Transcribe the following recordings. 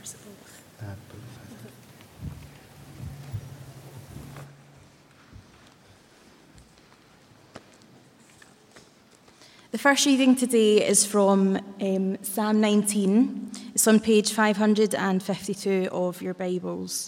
is it both? The first reading today is from Psalm 19. It's on page 552 of your Bibles.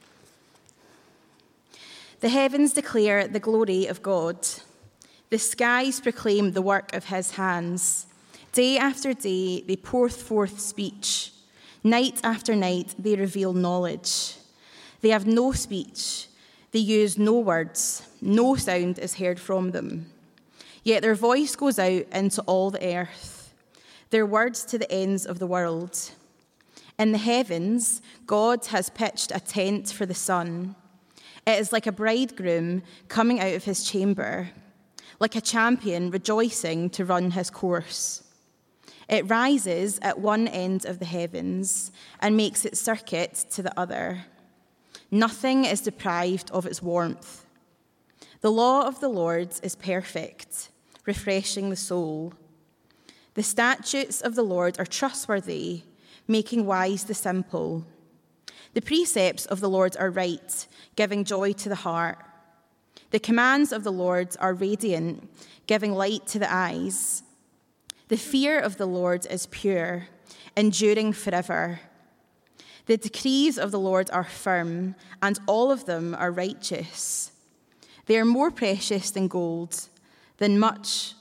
The heavens declare the glory of God. The skies proclaim the work of his hands. Day after day they pour forth speech. Night after night they reveal knowledge. They have no speech. They use no words. No sound is heard from them. Yet their voice goes out into all the earth, their words to the ends of the world. In the heavens, God has pitched a tent for the sun. It is like a bridegroom coming out of his chamber, like a champion rejoicing to run his course. It rises at one end of the heavens and makes its circuit to the other. Nothing is deprived of its warmth. The law of the Lord is perfect, refreshing the soul. The statutes of the Lord are trustworthy, making wise the simple. The precepts of the Lord are right, giving joy to the heart. The commands of the Lord are radiant, giving light to the eyes. The fear of the Lord is pure, enduring forever. The decrees of the Lord are firm, and all of them are righteous. They are more precious than gold, than much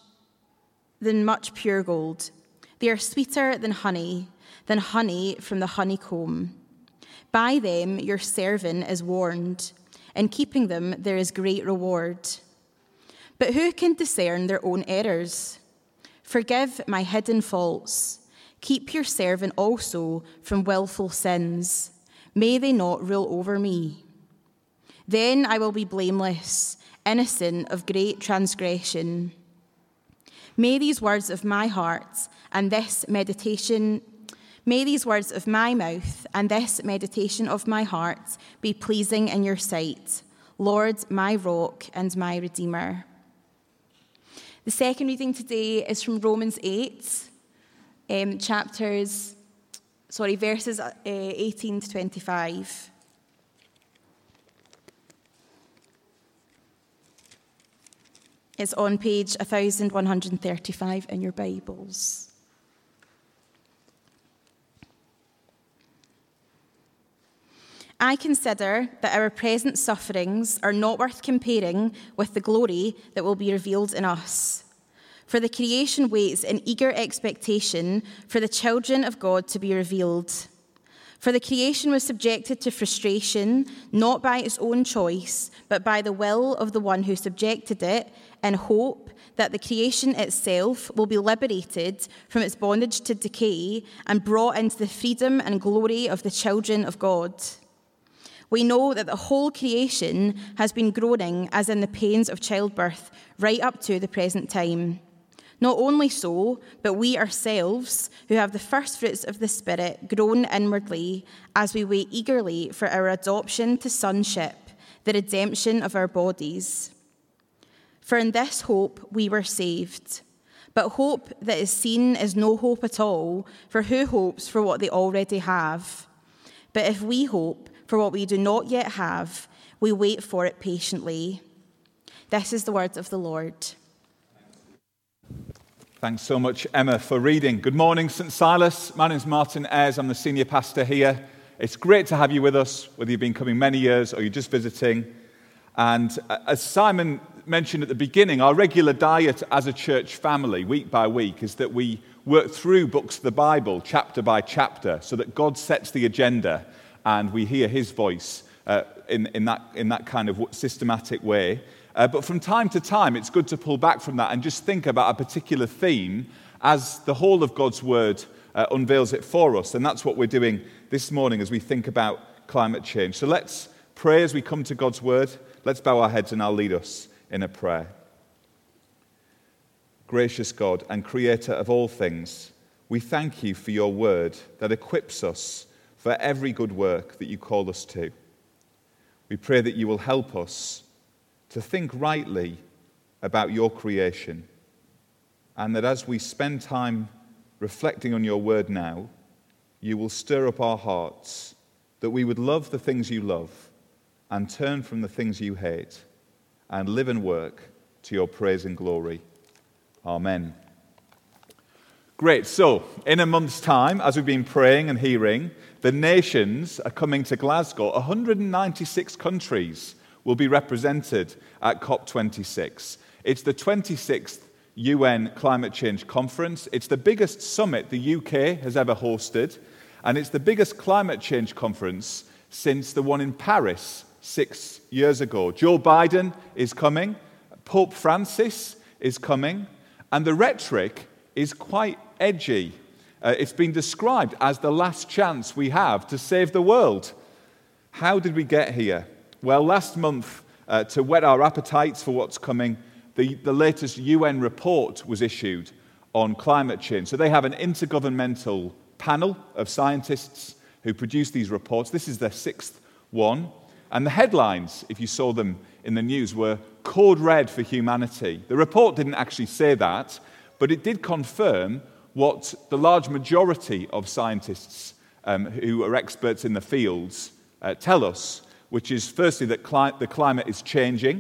pure gold. They are sweeter than honey from the honeycomb. By them your servant is warned. In keeping them there is great reward. But who can discern their own errors? Forgive my hidden faults. Keep your servant also from willful sins. May they not rule over me. Then I will be blameless, innocent of great transgression. May these words of my heart and this meditation, may these words of my mouth and this meditation of my heart be pleasing in your sight, Lord, my rock and my redeemer. The second reading today is from Romans 8, verses 18 to 25. It's on page 1135 in your Bibles. I consider that our present sufferings are not worth comparing with the glory that will be revealed in us. For the creation waits in eager expectation for the children of God to be revealed. For the creation was subjected to frustration, not by its own choice, but by the will of the one who subjected it, in hope that the creation itself will be liberated from its bondage to decay and brought into the freedom and glory of the children of God. We know that the whole creation has been groaning as in the pains of childbirth right up to the present time. Not only so, but we ourselves, who have the first fruits of the Spirit, groan inwardly as we wait eagerly for our adoption to sonship, the redemption of our bodies. For in this hope we were saved. But hope that is seen is no hope at all, for who hopes for what they already have? But if we hope for what we do not yet have, we wait for it patiently. This is the word of the Lord. Thanks so much, Emma, for reading. Good morning, St. Silas. My name's Martin Ayres. I'm the senior pastor here. It's great to have you with us, whether you've been coming many years or you're just visiting. And as Simon mentioned at the beginning, our regular diet as a church family, week by week, is that we work through books of the Bible, chapter by chapter, so that God sets the agenda and we hear his voice in that kind of systematic way. But from time to time, it's good to pull back from that and just think about a particular theme as the whole of God's word unveils it for us. And that's what we're doing this morning as we think about climate change. So let's pray as we come to God's word. Let's bow our heads and I'll lead us in a prayer. Gracious God and creator of all things, we thank you for your word that equips us for every good work that you call us to. We pray that you will help us to think rightly about your creation, and that as we spend time reflecting on your word now, you will stir up our hearts, that we would love the things you love and turn from the things you hate and live and work to your praise and glory. Amen. Great. So, in a month's time, as we've been praying and hearing, the nations are coming to Glasgow. 196 countries will be represented at COP26. It's the 26th UN Climate Change Conference. It's the biggest summit the UK has ever hosted, and it's the biggest climate change conference since the one in Paris 6 years ago. Joe Biden is coming, Pope Francis is coming, and the rhetoric is quite edgy. It's been described as the last chance we have to save the world. How did we get here? Well, last month, to whet our appetites for what's coming, the latest UN report was issued on climate change. So they have an intergovernmental panel of scientists who produce these reports. This is their 6th one. And the headlines, if you saw them in the news, were "Code Red for Humanity." The report didn't actually say that, but it did confirm what the large majority of scientists who are experts in the fields tell us, which is firstly that the climate is changing.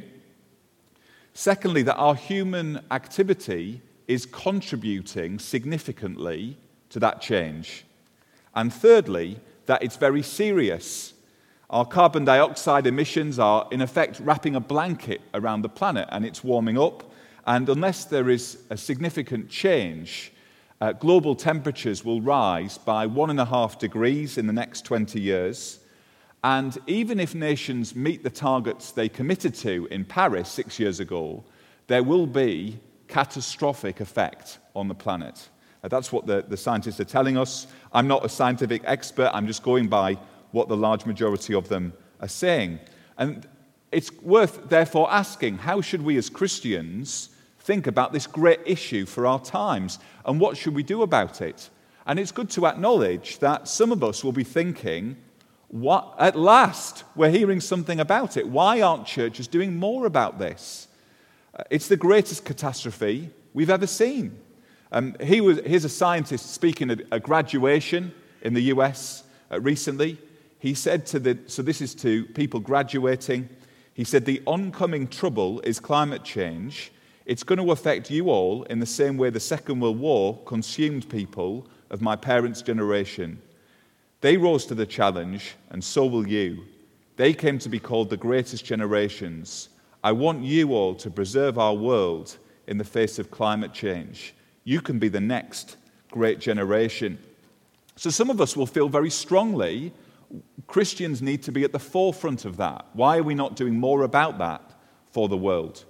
Secondly, that our human activity is contributing significantly to that change. And thirdly, that it's very serious. Our carbon dioxide emissions are, in effect, wrapping a blanket around the planet, and it's warming up. And unless there is a significant change, global temperatures will rise by 1.5 degrees in the next 20 years. And even if nations meet the targets they committed to in Paris 6 years ago, there will be catastrophic effect on the planet. That's what the scientists are telling us. I'm not a scientific expert. I'm just going by what the large majority of them are saying. And it's worth, therefore, asking, how should we as Christians think about this great issue for our times? And what should we do about it? And it's good to acknowledge that some of us will be thinking, what, at last, we're hearing something about it. Why aren't churches doing more about this? It's the greatest catastrophe we've ever seen. Here's a scientist speaking at a graduation in the US recently. He said so this is to people graduating, he said, "The oncoming trouble is climate change. It's going to affect you all in the same way the Second World War consumed people of my parents' generation. They rose to the challenge, and so will you. They came to be called the greatest generations. I want you all to preserve our world in the face of climate change. You can be the next great generation." So some of us will feel very strongly Christians need to be at the forefront of that. Why are we not doing more about that for the world?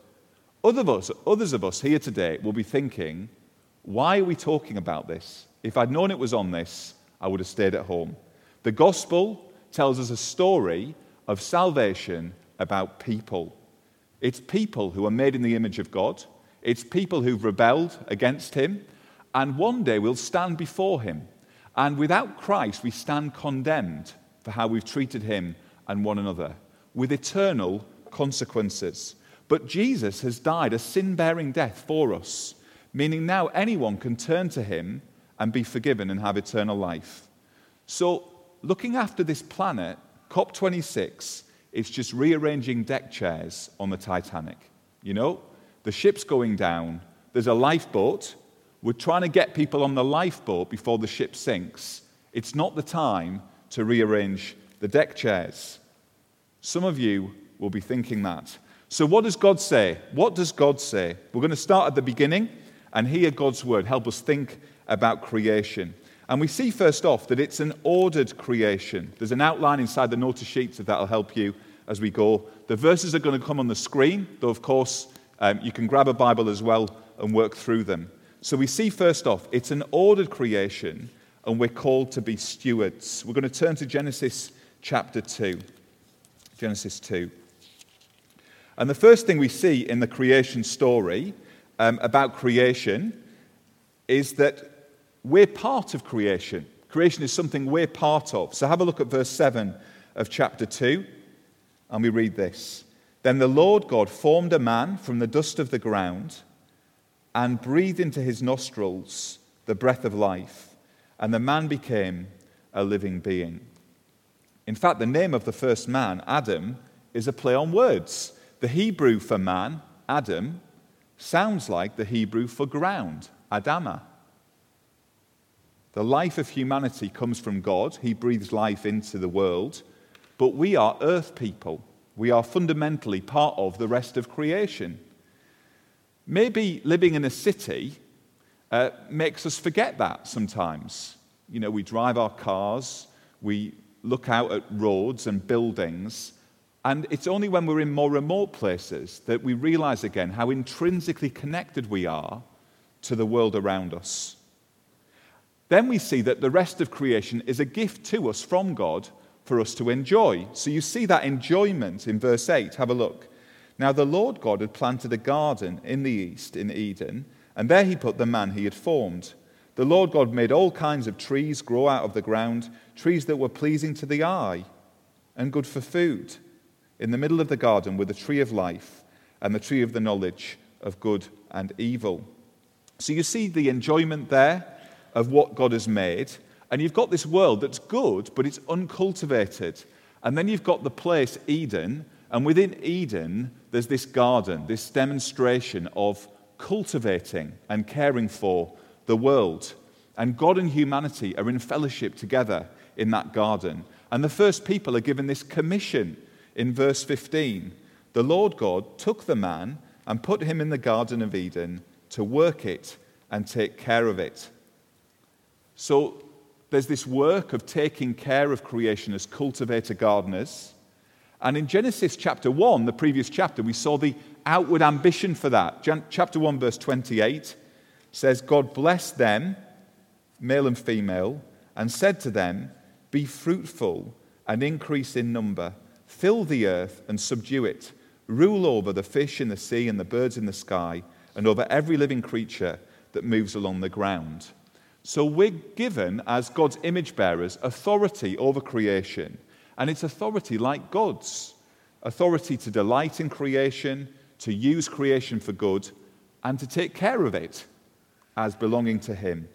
Others of us here today will be thinking, why are we talking about this? If I'd known it was on this, I would have stayed at home. The gospel tells us a story of salvation about people. It's people who are made in the image of God. It's people who've rebelled against him, and one day we'll stand before him. And without Christ, we stand condemned for how we've treated him and one another, with eternal consequences. But Jesus has died a sin-bearing death for us, meaning now anyone can turn to him and be forgiven and have eternal life. So, looking after this planet, COP26 is just rearranging deck chairs on the Titanic. You know, the ship's going down, there's a lifeboat, we're trying to get people on the lifeboat before the ship sinks. It's not the time to rearrange the deck chairs. Some of you will be thinking that. So what does God say? What does God say? We're going to start at the beginning and hear God's word, help us think about creation. And we see first off that it's an ordered creation. There's an outline inside the notice sheets if that'll help you as we go. The verses are going to come on the screen, though of course you can grab a Bible as well and work through them. So we see first off, it's an ordered creation and we're called to be stewards. We're going to turn to Genesis chapter 2. Genesis 2. And the first thing we see in the creation story about creation is that we're part of creation. Creation is something we're part of. So have a look at verse 7 of chapter 2, and we read this. Then the Lord God formed a man from the dust of the ground and breathed into his nostrils the breath of life, and the man became a living being. In fact, the name of the first man, Adam, is a play on words. The Hebrew for man, Adam, sounds like the Hebrew for ground, Adama. The life of humanity comes from God. He breathes life into the world. But we are earth people. We are fundamentally part of the rest of creation. Maybe living in a city makes us forget that sometimes. You know, we drive our cars, we look out at roads and buildings, and it's only when we're in more remote places that we realize again how intrinsically connected we are to the world around us. Then we see that the rest of creation is a gift to us from God for us to enjoy. So you see that enjoyment in verse 8. Have a look. Now the Lord God had planted a garden in the east, in Eden, and there he put the man he had formed. The Lord God made all kinds of trees grow out of the ground, trees that were pleasing to the eye and good for food. In the middle of the garden were the tree of life and the tree of the knowledge of good and evil. So you see the enjoyment there of what God has made, and you've got this world that's good, but it's uncultivated. And then you've got the place Eden, and within Eden, there's this garden, this demonstration of cultivating and caring for the world. And God and humanity are in fellowship together in that garden. And the first people are given this commission in verse 15. The Lord God took the man and put him in the Garden of Eden to work it and take care of it. So there's this work of taking care of creation as cultivator gardeners. And in Genesis chapter 1, the previous chapter, we saw the outward ambition for that. Chapter 1, verse 28 says, God blessed them, male and female, and said to them, be fruitful and increase in number, fill the earth and subdue it, rule over the fish in the sea and the birds in the sky, and over every living creature that moves along the ground. So we're given, as God's image bearers, authority over creation. And it's authority like God's. Authority to delight in creation, to use creation for good, and to take care of it as belonging to Him.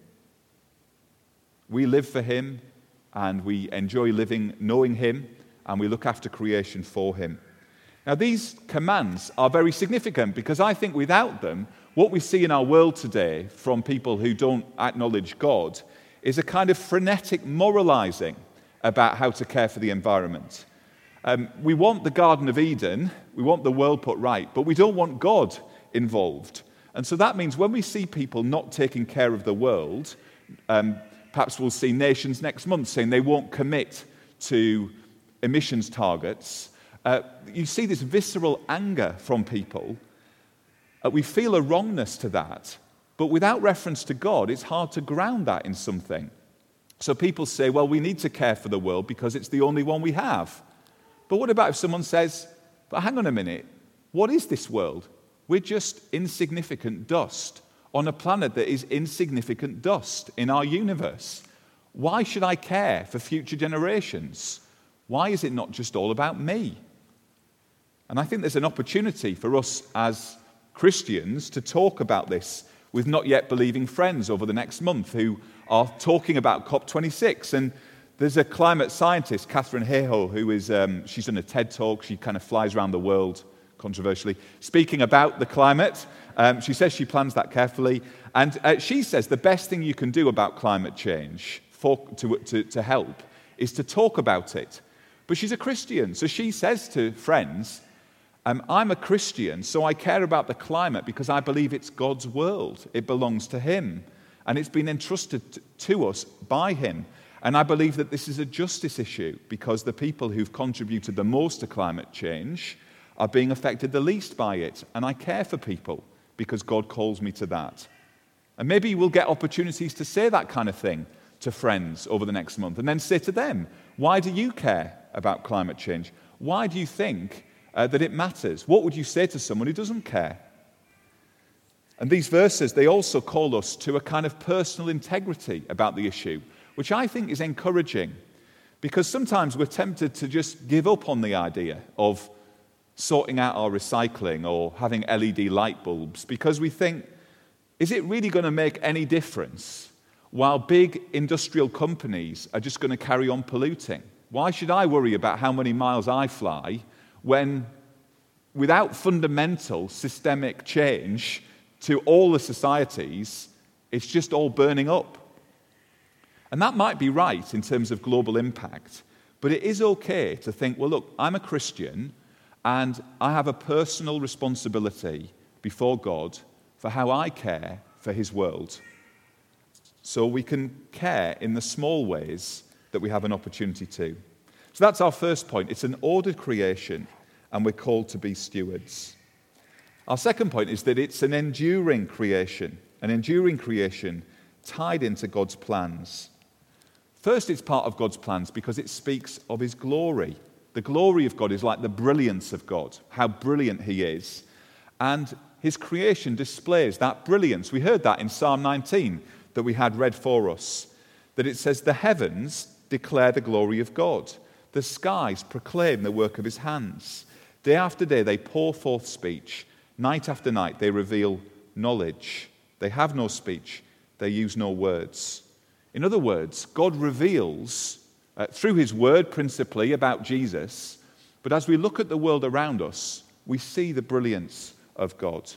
We live for Him, and we enjoy living knowing Him, and we look after creation for Him. Now, these commands are very significant because I think without them, what we see in our world today from people who don't acknowledge God is a kind of frenetic moralizing about how to care for the environment. We want the Garden of Eden, we want the world put right, but we don't want God involved. And so that means when we see people not taking care of the world, perhaps we'll see nations next month saying they won't commit to emissions targets. You see this visceral anger from people. We feel a wrongness to that, but without reference to God, it's hard to ground that in something. So people say, well, we need to care for the world because it's the only one we have. But what about if someone says, but hang on a minute, what is this world? We're just insignificant dust on a planet that is insignificant dust in our universe. Why should I care for future generations? Why is it not just all about me? And I think there's an opportunity for us as Christians to talk about this with not yet believing friends over the next month who are talking about COP26. And there's a climate scientist, Katharine Hayhoe, who is, she's done a TED talk. She kind of flies around the world, controversially, speaking about the climate. She says she plans that carefully. And she says the best thing you can do about climate change to help is to talk about it. But she's a Christian, so she says to friends, I'm a Christian, so I care about the climate because I believe it's God's world. It belongs to Him, and it's been entrusted to us by Him. And I believe that this is a justice issue because the people who've contributed the most to climate change are being affected the least by it. And I care for people because God calls me to that. And maybe we'll get opportunities to say that kind of thing to friends over the next month and then say to them, why do you care about climate change? Why do you think that it matters? What would you say to someone who doesn't care? And these verses, they also call us to a kind of personal integrity about the issue, which I think is encouraging, because sometimes we're tempted to just give up on the idea of sorting out our recycling or having LED light bulbs because we think, is it really going to make any difference? while big industrial companies are just going to carry on polluting. Why should I worry about how many miles I fly when, without fundamental systemic change to all the societies, it's just all burning up? And that might be right in terms of global impact, but it is okay to think, well, look, I'm a Christian and I have a personal responsibility before God for how I care for his world. So we can care in the small ways that we have an opportunity to. So that's our first point. It's an ordered creation, and we're called to be stewards. Our second point is that it's an enduring creation tied into God's plans. First, it's part of God's plans because it speaks of his glory. The glory of God is like the brilliance of God, how brilliant he is. And his creation displays that brilliance. We heard that in Psalm 19 that we had read for us, that it says, "The heavens declare the glory of God. The skies proclaim the work of his hands. Day after day they pour forth speech. Night after night they reveal knowledge. They have no speech. They use no words." In other words, God reveals through his word principally about Jesus, but as we look at the world around us, we see the brilliance of God.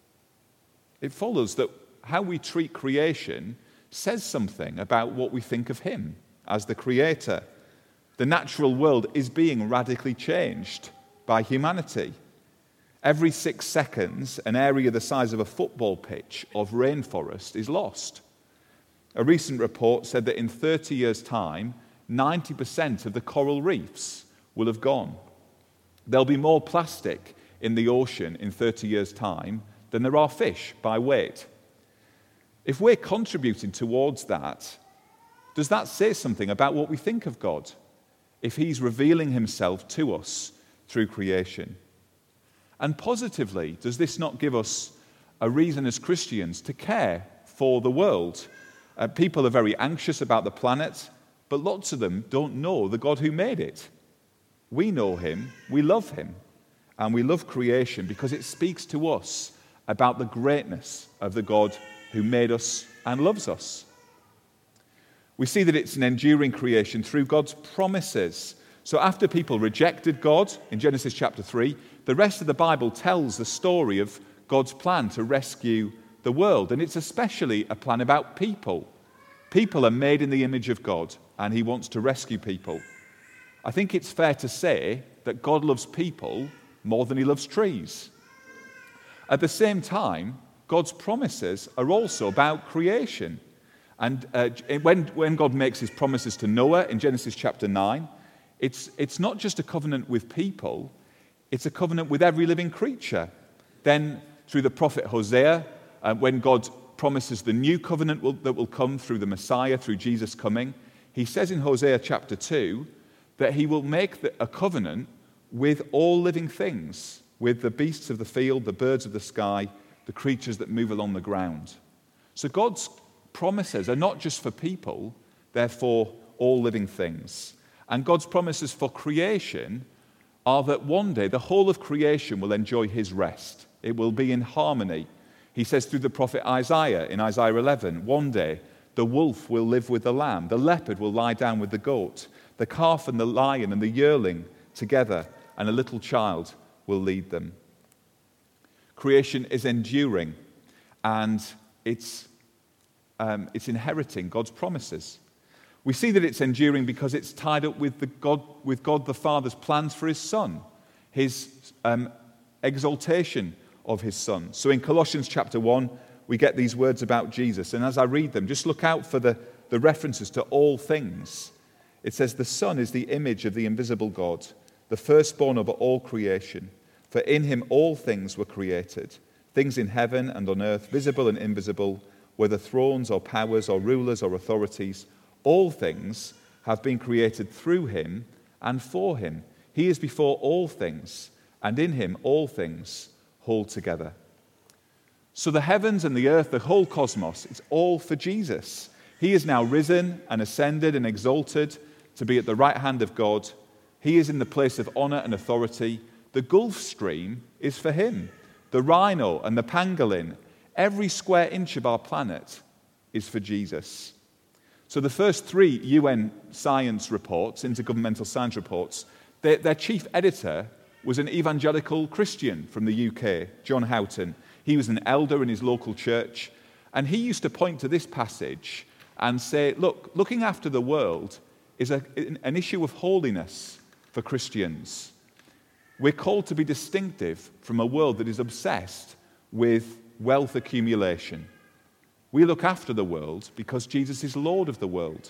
It follows that how we treat creation says something about what we think of him as the creator. The natural world is being radically changed by humanity. Every 6 seconds, an area the size of a football pitch of rainforest is lost. A recent report said that in 30 years' time, 90% of the coral reefs will have gone. There'll be more plastic in the ocean in 30 years' time than there are fish by weight. If we're contributing towards that, does that say something about what we think of God? If he's revealing himself to us through creation? And positively, does this not give us a reason as Christians to care for the world? People are very anxious about the planet, but lots of them don't know the God who made it. We know him, we love him, and we love creation because it speaks to us about the greatness of the God who made us and loves us. We see that it's an enduring creation through God's promises. So after people rejected God in Genesis chapter 3, the rest of the Bible tells the story of God's plan to rescue the world. And it's especially a plan about people. People are made in the image of God, and he wants to rescue people. I think it's fair to say that God loves people more than he loves trees. At the same time, God's promises are also about creation. And when God makes his promises to Noah in Genesis chapter 9, it's not just a covenant with people, it's a covenant with every living creature. Then through the prophet Hosea, when God promises the new covenant that will come through the Messiah, through Jesus coming, he says in Hosea chapter 2 that he will make a covenant with all living things, with the beasts of the field, the birds of the sky, the creatures that move along the ground. So God's promises are not just for people, they're for all living things. And God's promises for creation are that one day the whole of creation will enjoy his rest. It will be in harmony. He says through the prophet Isaiah in Isaiah 11, one day the wolf will live with the lamb, the leopard will lie down with the goat, the calf and the lion and the yearling together, and a little child will lead them. Creation is enduring, and it's inheriting God's promises. We see that it's enduring because it's tied up with God the Father's plans for his Son, his exaltation of his Son. So in Colossians chapter 1, we get these words about Jesus, and as I read them, just look out for the references to all things. It says, "The Son is the image of the invisible God, the firstborn over all creation. For in him all things were created, things in heaven and on earth, visible and invisible, whether thrones or powers or rulers or authorities. All things have been created through him and for him. He is before all things, and in him all things hold together." So the heavens and the earth, the whole cosmos, it's all for Jesus. He is now risen and ascended and exalted to be at the right hand of God. He is in the place of honor and authority. The Gulf Stream is for him. The Rhino and the Pangolin, every square inch of our planet is for Jesus. So the first 3 UN science reports, intergovernmental science reports, their chief editor was an evangelical Christian from the UK, John Houghton. He was an elder in his local church, and he used to point to this passage and say, look, looking after the world is an issue of holiness for Christians. We're called to be distinctive from a world that is obsessed with wealth accumulation. We look after the world because Jesus is Lord of the world.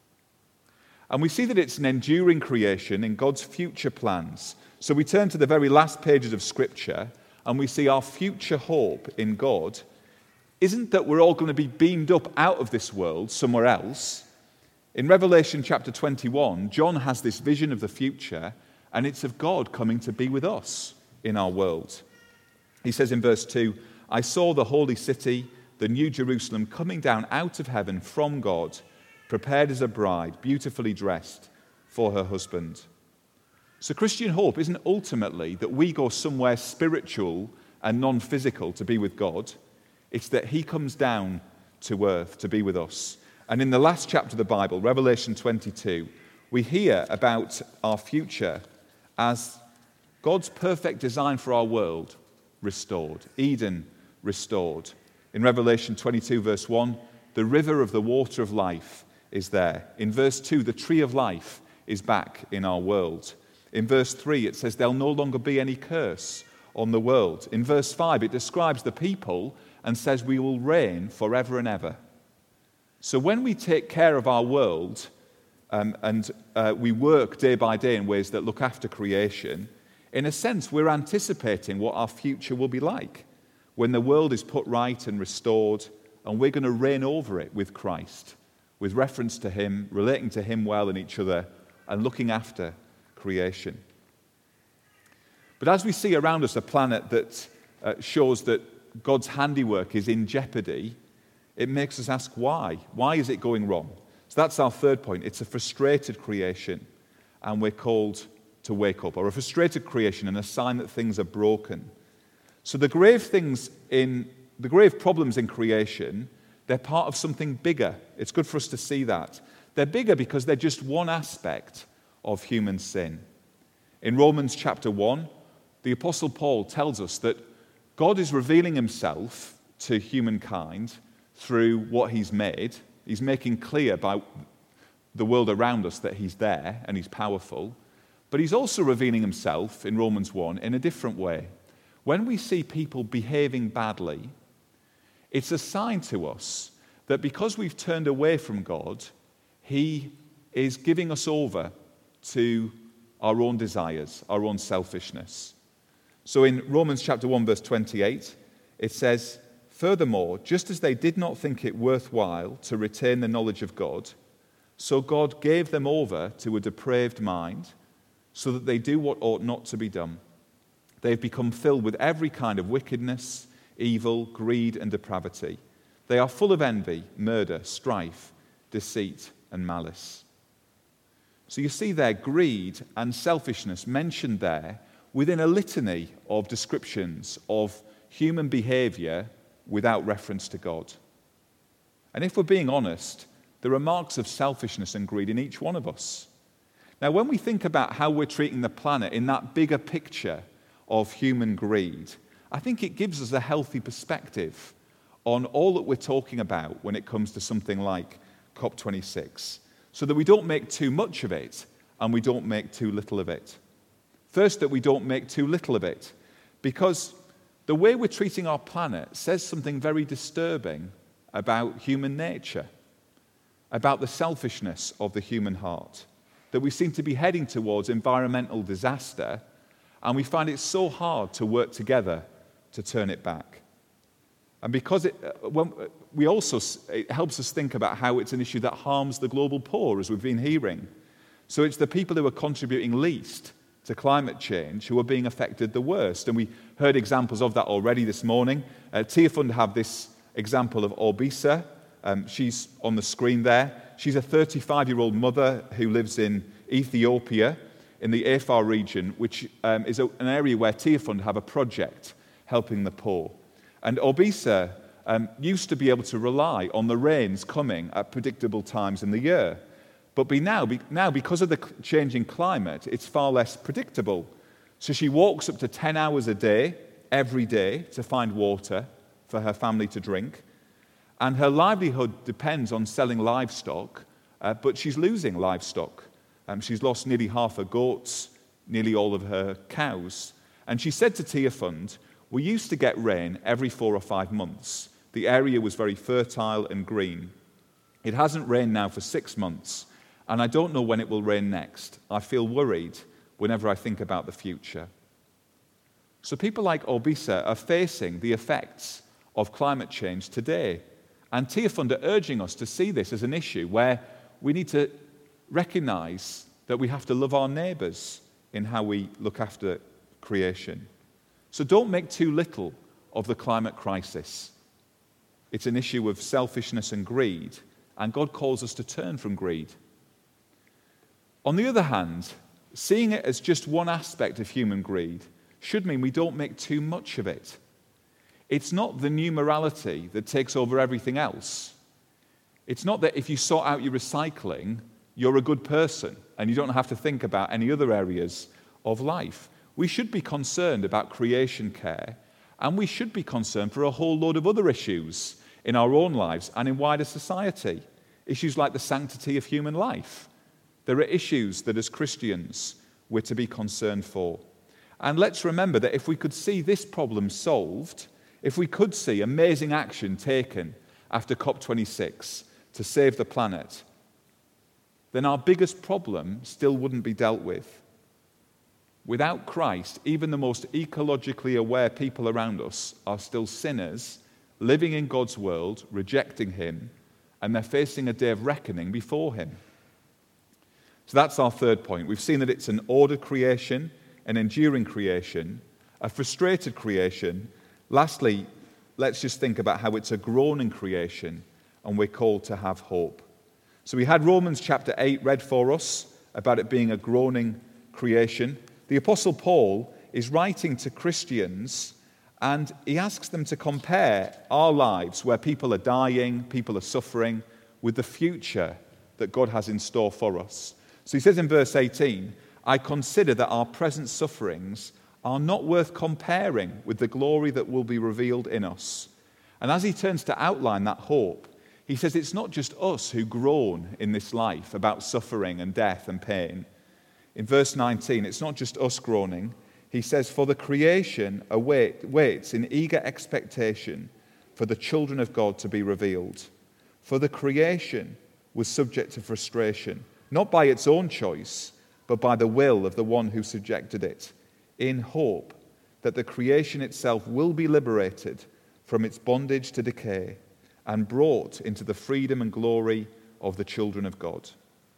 And we see that it's an enduring creation in God's future plans. So we turn to the very last pages of Scripture and we see our future hope in God isn't that we're all going to be beamed up out of this world somewhere else. In Revelation chapter 21, John has this vision of the future, and it's of God coming to be with us in our world. He says in verse 2, I saw the holy city, the new Jerusalem, coming down out of heaven from God, prepared as a bride, beautifully dressed for her husband. So Christian hope isn't ultimately that we go somewhere spiritual and non-physical to be with God. It's that he comes down to earth to be with us. And in the last chapter of the Bible, Revelation 22, we hear about our future as God's perfect design for our world restored, Eden restored. In Revelation 22, verse 1, the river of the water of life is there. In verse 2, the tree of life is back in our world. In verse 3, it says there'll no longer be any curse on the world. In verse 5, it describes the people and says we will reign forever and ever. So when we take care of our world and we work day by day in ways that look after creation, in a sense, we're anticipating what our future will be like when the world is put right and restored, and we're going to reign over it with Christ, with reference to him, relating to him well and each other, and looking after creation. But as we see around us a planet that shows that God's handiwork is in jeopardy, it makes us ask why. Why is it going wrong? So that's our third point. It's a frustrated creation, and we're called to wake up. Or a frustrated creation and a sign that things are broken. So the grave problems in creation, they're part of something bigger. It's good for us to see that. They're bigger because they're just one aspect of human sin. In Romans chapter 1, the Apostle Paul tells us that God is revealing himself to humankind through what he's made. He's making clear by the world around us that he's there and he's powerful. But he's also revealing himself in Romans 1 in a different way. When we see people behaving badly, it's a sign to us that because we've turned away from God, he is giving us over to our own desires, our own selfishness. So in Romans chapter 1, verse 28, it says, furthermore, just as they did not think it worthwhile to retain the knowledge of God, so God gave them over to a depraved mind, so that they do what ought not to be done. They've become filled with every kind of wickedness, evil, greed, and depravity. They are full of envy, murder, strife, deceit, and malice. So you see there greed and selfishness mentioned there within a litany of descriptions of human behavior without reference to God. And if we're being honest, there are marks of selfishness and greed in each one of us. Now, when we think about how we're treating the planet in that bigger picture of human greed, I think it gives us a healthy perspective on all that we're talking about when it comes to something like COP26, so that we don't make too much of it and we don't make too little of it. First, that we don't make too little of it, because the way we're treating our planet says something very disturbing about human nature, about the selfishness of the human heart, that we seem to be heading towards environmental disaster, and we find it so hard to work together to turn it back. And because it helps us think about how it's an issue that harms the global poor, as we've been hearing. So it's the people who are contributing least to climate change who are being affected the worst. And we heard examples of that already this morning. Tearfund have this example of Orbisa. She's on the screen there. She's a 35-year-old mother who lives in Ethiopia, in the Afar region, which is an area where Tearfund have a project helping the poor. And Orbisa used to be able to rely on the rains coming at predictable times in the year. But now, because of the changing climate, it's far less predictable. So she walks up to 10 hours a day, every day, to find water for her family to drink. And her livelihood depends on selling livestock, but she's losing livestock. She's lost nearly half her goats, nearly all of her cows. And she said to Tearfund, "We used to get rain every 4 or 5 months. The area was very fertile and green. It hasn't rained now for 6 months, and I don't know when it will rain next. I feel worried whenever I think about the future." So people like Orbisa are facing the effects of climate change today. And Tearfund are urging us to see this as an issue where we need to recognize that we have to love our neighbors in how we look after creation. So don't make too little of the climate crisis. It's an issue of selfishness and greed, and God calls us to turn from greed. On the other hand, seeing it as just one aspect of human greed should mean we don't make too much of it. It's not the new morality that takes over everything else. It's not that if you sort out your recycling, you're a good person and you don't have to think about any other areas of life. We should be concerned about creation care, and we should be concerned for a whole load of other issues in our own lives and in wider society. Issues like the sanctity of human life. There are issues that as Christians we're to be concerned for. And let's remember that if we could see this problem solved, if we could see amazing action taken after COP26 to save the planet, then our biggest problem still wouldn't be dealt with. Without Christ, even the most ecologically aware people around us are still sinners, living in God's world, rejecting Him, and they're facing a day of reckoning before Him. So that's our third point. We've seen that it's an ordered creation, an enduring creation, a frustrated creation. Lastly, let's just think about how it's a groaning creation, and we're called to have hope. So we had Romans chapter 8 read for us about it being a groaning creation. The Apostle Paul is writing to Christians, and he asks them to compare our lives where people are dying, people are suffering, with the future that God has in store for us. So he says in verse 18, "I consider that our present sufferings are not worth comparing with the glory that will be revealed in us." And as he turns to outline that hope, he says it's not just us who groan in this life about suffering and death and pain. In verse 19, it's not just us groaning. He says, "For the creation waits in eager expectation for the children of God to be revealed. For the creation was subject to frustration, not by its own choice, but by the will of the one who subjected it, in hope that the creation itself will be liberated from its bondage to decay and brought into the freedom and glory of the children of God."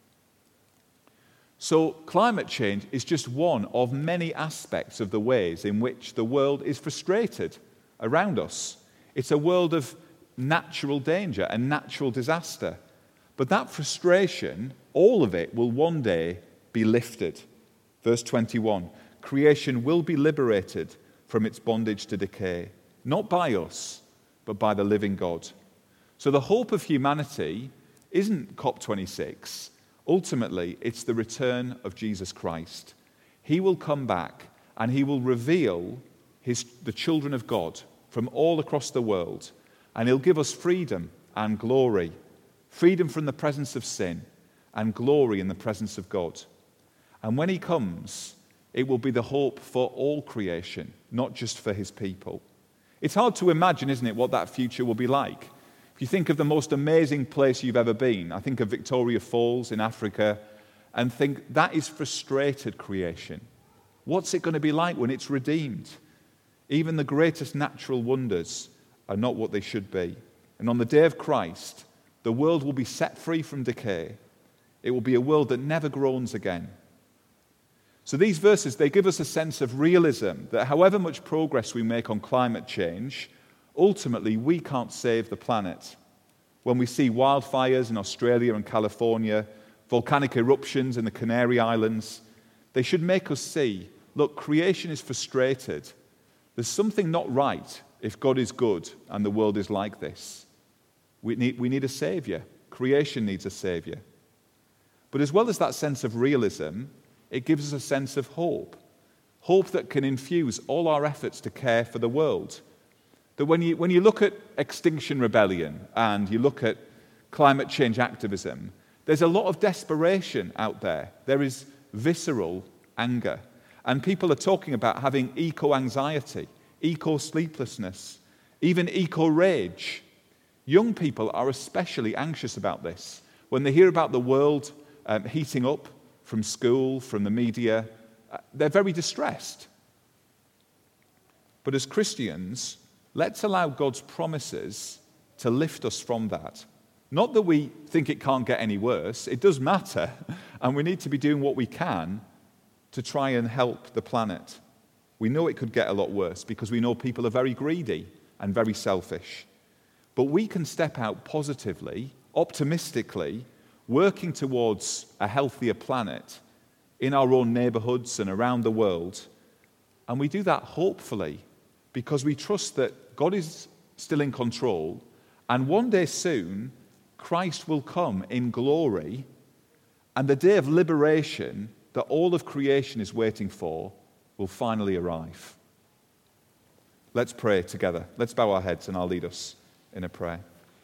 So climate change is just one of many aspects of the ways in which the world is frustrated around us. It's a world of natural danger and natural disaster. But that frustration, all of it, will one day be lifted. Verse 21, "Creation will be liberated from its bondage to decay, not by us, but by the living God." So the hope of humanity isn't COP26. Ultimately, it's the return of Jesus Christ. He will come back and he will reveal the children of God from all across the world, and he'll give us freedom and glory, freedom from the presence of sin and glory in the presence of God. And when he comes, it will be the hope for all creation, not just for his people. It's hard to imagine, isn't it, what that future will be like. If you think of the most amazing place you've ever been, I think of Victoria Falls in Africa, and think that is frustrated creation. What's it going to be like when it's redeemed? Even the greatest natural wonders are not what they should be. And on the day of Christ, the world will be set free from decay. It will be a world that never groans again. So these verses, they give us a sense of realism that however much progress we make on climate change, ultimately we can't save the planet. When we see wildfires in Australia and California, volcanic eruptions in the Canary Islands, they should make us see, look, creation is frustrated. There's something not right if God is good and the world is like this. We need a saviour. Creation needs a saviour. But as well as that sense of realism, it gives us a sense of hope. Hope that can infuse all our efforts to care for the world. That when you look at Extinction Rebellion and you look at climate change activism, there's a lot of desperation out there. There is visceral anger. And people are talking about having eco-anxiety, eco-sleeplessness, even eco-rage. Young people are especially anxious about this. When they hear about the world heating up from school, from the media, they're very distressed. But as Christians, let's allow God's promises to lift us from that. Not that we think it can't get any worse. It does matter, and we need to be doing what we can to try and help the planet. We know it could get a lot worse because we know people are very greedy and very selfish. But we can step out positively, optimistically, working towards a healthier planet in our own neighborhoods and around the world. And we do that hopefully because we trust that God is still in control, and one day soon, Christ will come in glory, and the day of liberation that all of creation is waiting for will finally arrive. Let's pray together. Let's bow our heads and I'll lead us in a prayer.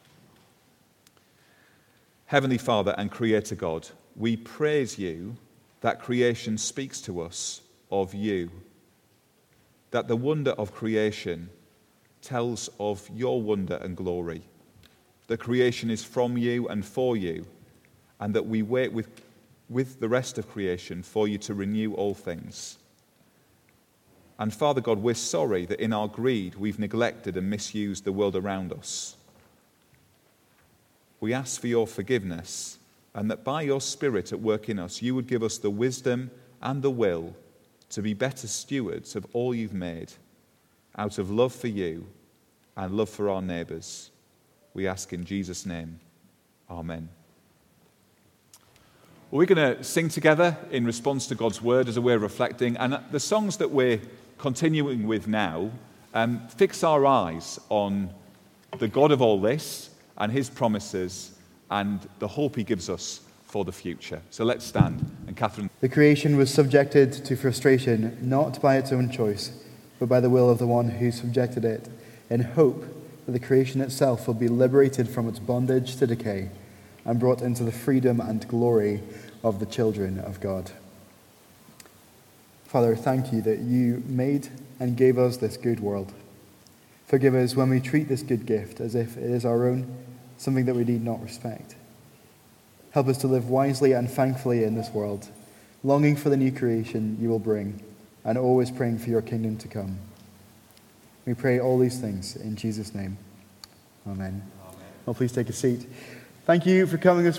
Heavenly Father and Creator God, we praise you that creation speaks to us of you, that the wonder of creation tells of your wonder and glory, that creation is from you and for you, and that we wait with the rest of creation for you to renew all things. And Father God, we're sorry that in our greed we've neglected and misused the world around us. We ask for your forgiveness, and that by your Spirit at work in us, you would give us the wisdom and the will to be better stewards of all you've made, out of love for you and love for our neighbours. We ask in Jesus' name. Amen. Well, we're going to sing together in response to God's word as a way of reflecting. And the songs that we're continuing with now fix our eyes on the God of all this and his promises and the hope he gives us for the future. So let's stand. And Catherine. The creation was subjected to frustration, not by its own choice, but by the will of the one who subjected it, in hope that the creation itself will be liberated from its bondage to decay and brought into the freedom and glory of the children of God. Father, thank you that you made and gave us this good world. Forgive us when we treat this good gift as if it is our own, something that we need not respect. Help us to live wisely and thankfully in this world, longing for the new creation you will bring, and always praying for your kingdom to come. We pray all these things in Jesus' name. Amen. Well, please take a seat. Thank you for coming this